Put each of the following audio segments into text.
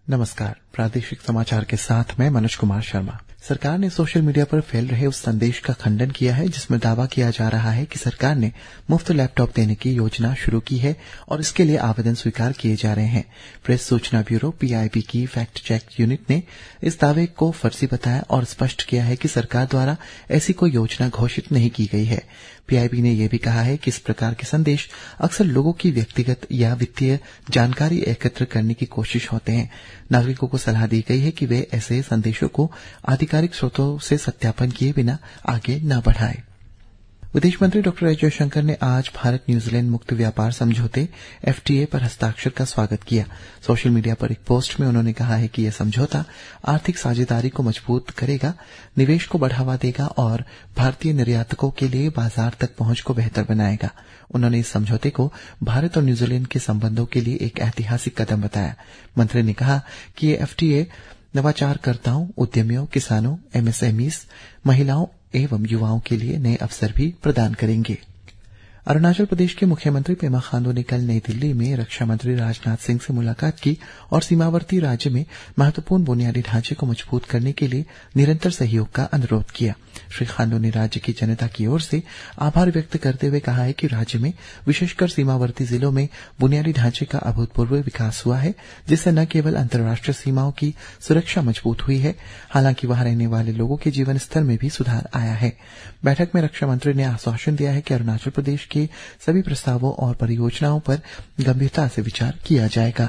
नमस्कार। प्रादेशिक समाचार के साथ मैं मनोज कुमार शर्मा। सरकार ने सोशल मीडिया पर फैल रहे उस संदेश का खंडन किया है जिसमें दावा किया जा रहा है कि सरकार ने मुफ्त लैपटॉप देने की योजना शुरू की है और इसके लिए आवेदन स्वीकार किए जा रहे हैं। प्रेस सूचना ब्यूरो पीआईबी की फैक्ट चेक यूनिट ने इस दावे को फर्जी बताया और स्पष्ट किया है कि सरकार द्वारा ऐसी कोई योजना घोषित नहीं की गई है। पीआईबी ने यह भी कहा है कि इस प्रकार के संदेश अक्सर लोगों की व्यक्तिगत या वित्तीय जानकारी एकत्र करने की कोशिश होते हैं। नागरिकों को सलाह दी गई है कि वे ऐसे संदेशों को आधिकारिक स्रोतों से सत्यापन किए बिना आगे न बढ़ाएं। विदेश मंत्री डॉक्टर एस जयशंकर ने आज भारत न्यूजीलैंड मुक्त व्यापार समझौते एफटीए पर हस्ताक्षर का स्वागत किया। सोशल मीडिया पर एक पोस्ट में उन्होंने कहा है कि यह समझौता आर्थिक साझेदारी को मजबूत करेगा, निवेश को बढ़ावा देगा और भारतीय निर्यातकों के लिए बाजार तक पहुंच को बेहतर बनाएगा। उन्होंने इस समझौते को भारत और न्यूजीलैंड के संबंधों के लिए एक ऐतिहासिक कदम बताया। मंत्री ने कहा कि यह एफटीए नवाचारकर्ताओं, उद्यमियों, किसानों, एमएसएमईज, महिलाओं एवं युवाओं के लिए नए अवसर भी प्रदान करेंगे। अरुणाचल प्रदेश के मुख्यमंत्री पेमा खांडू ने कल नई दिल्ली में रक्षा मंत्री राजनाथ सिंह से मुलाकात की और सीमावर्ती राज्य में महत्वपूर्ण बुनियादी ढांचे को मजबूत करने के लिए निरंतर सहयोग का अनुरोध किया। श्री खांडू ने राज्य की जनता की ओर से आभार व्यक्त करते हुए कहा है कि राज्य में विशेषकर सीमावर्ती जिलों में बुनियादी ढांचे का अभूतपूर्व विकास हुआ है, जिससे न केवल अंतर्राष्ट्रीय सीमाओं की सुरक्षा मजबूत हुई है, हालांकि वहां रहने वाले लोगों के जीवन स्तर में भी सुधार आया है। बैठक में रक्षा मंत्री ने आश्वासन दिया है कि अरुणाचल प्रदेश के सभी प्रस्तावों और परियोजनाओं पर गंभीरता से विचार किया जाएगा।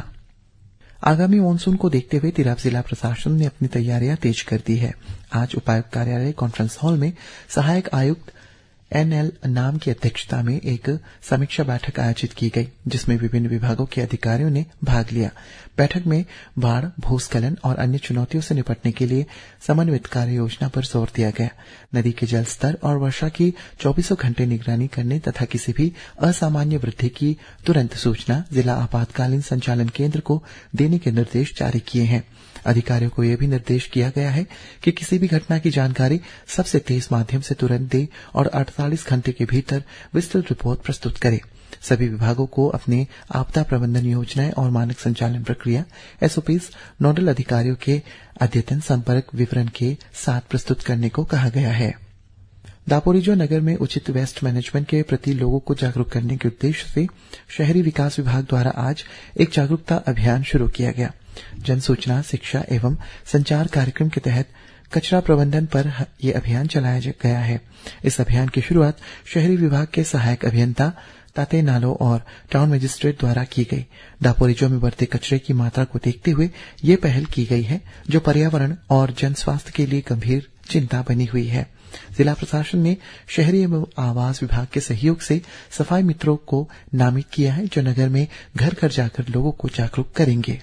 आगामी मानसून को देखते हुए तिराप जिला प्रशासन ने अपनी तैयारियां तेज कर दी है। आज उपायुक्त कार्यालय कॉन्फ्रेंस हॉल में सहायक आयुक्त एनएल नाम की अध्यक्षता में एक समीक्षा बैठक आयोजित की गई, जिसमें विभिन्न विभागों के अधिकारियों ने भाग लिया। बैठक में बाढ़, भूस्खलन और अन्य चुनौतियों से निपटने के लिए समन्वित कार्य योजना पर जोर दिया गया। नदी के जल स्तर और वर्षा की 24 घंटे निगरानी करने तथा किसी भी असामान्य वृद्धि की तुरंत सूचना जिला आपातकालीन संचालन केंद्र को देने के निर्देश जारी किए हैं। अधिकारियों को यह भी निर्देश किया गया है कि किसी भी घटना की जानकारी सबसे तेज माध्यम से तुरंत दे और 48 घंटे के भीतर विस्तृत रिपोर्ट प्रस्तुत करे। सभी विभागों को अपने आपदा प्रबंधन योजनाएं और मानक संचालन प्रक्रिया एसओपीज नोडल अधिकारियों के अद्यतन संपर्क विवरण के साथ प्रस्तुत करने को कहा गया है। दापोरिजो नगर में उचित वेस्ट मैनेजमेंट के प्रति लोगों को जागरूक करने के उद्देश्य से शहरी विकास विभाग द्वारा आज एक जागरूकता अभियान शुरू किया गया। जन सूचना, शिक्षा एवं संचार कार्यक्रम के तहत कचरा प्रबंधन पर यह अभियान चलाया गया है। इस अभियान की शुरुआत शहरी विभाग के सहायक अभियंता ताते नालो और टाउन मजिस्ट्रेट द्वारा की गई। दापोरिजो में बढ़ते कचरे की मात्रा को देखते हुए ये पहल की गई है, जो पर्यावरण और जन स्वास्थ्य के लिए गंभीर चिंता बनी हुई है। जिला प्रशासन ने शहरी एवं आवास विभाग के सहयोग से सफाई मित्रों को नामित किया है, जो नगर में घर घर जाकर लोगों को जागरूक करेंगे।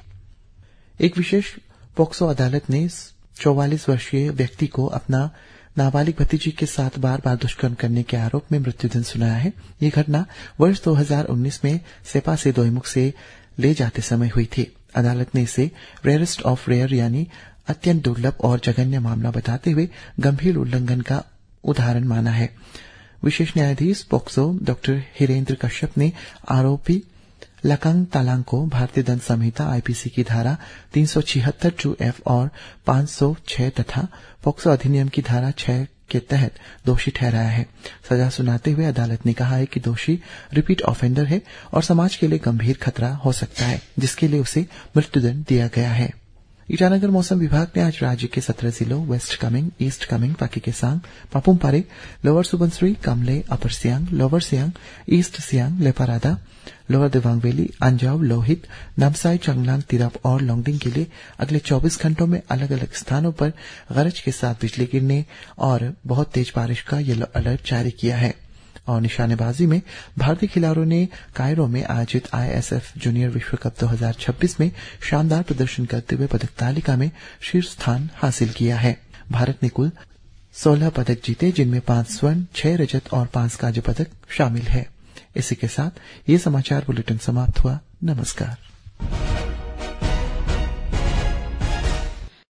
एक विशेष पोक्सो अदालत ने 44 वर्षीय व्यक्ति को अपना नाबालिग भतीजी के साथ बार दुष्कर्म करने के आरोप में मृत्युदंड सुनाया है। ये घटना वर्ष 2019 में सेपा से दोईमुख से ले जाते समय हुई थी। अदालत ने इसे रेयरेस्ट ऑफ रेयर यानी अत्यंत दुर्लभ और जघन्य मामला बताते हुए गंभीर उल्लंघन का उदाहरण माना है। विशेष न्यायाधीश पोक्सो डॉक्टर हिरेंद्र कश्यप ने आरोपी लकांग तालांग को भारतीय दंड संहिता आईपीसी की धारा 376 2F और 506 तथा पोक्सो अधिनियम की धारा 6 के तहत दोषी ठहराया है। सजा सुनाते हुए अदालत ने कहा है कि दोषी रिपीट ऑफेंडर है और समाज के लिए गंभीर खतरा हो सकता है, जिसके लिए उसे मृत्युदंड दिया गया है। ईटानगर मौसम विभाग ने आज राज्य के 17 जिलों west Kameng, east Kameng, Pakke Kessang, Papumpare, lower Subansiri, Kamle, upper Siang, lower Siang, east Siang, Leparada, lower Dibang valley, Anjaw, Lohit, Namsai, Changlang, Tirap और लोंगडिंग के लिए अगले 24 घंटों में अलग अलग स्थानों पर गरज के साथ बिजली गिरने और बहुत तेज बारिश का येलो अलर्ट जारी किया है। और निशानेबाजी में भारतीय खिलाड़ियों ने कायरो में आयोजित आईएसएफ जूनियर विश्व कप 2026 में शानदार प्रदर्शन करते हुए पदक तालिका में शीर्ष स्थान हासिल किया है। भारत ने कुल 16 पदक जीते, जिनमें 5 स्वर्ण, 6 रजत और 5 कांस्य पदक शामिल है। इसी के साथ ये समाचार बुलेटिन समाप्त हुआ। नमस्कार।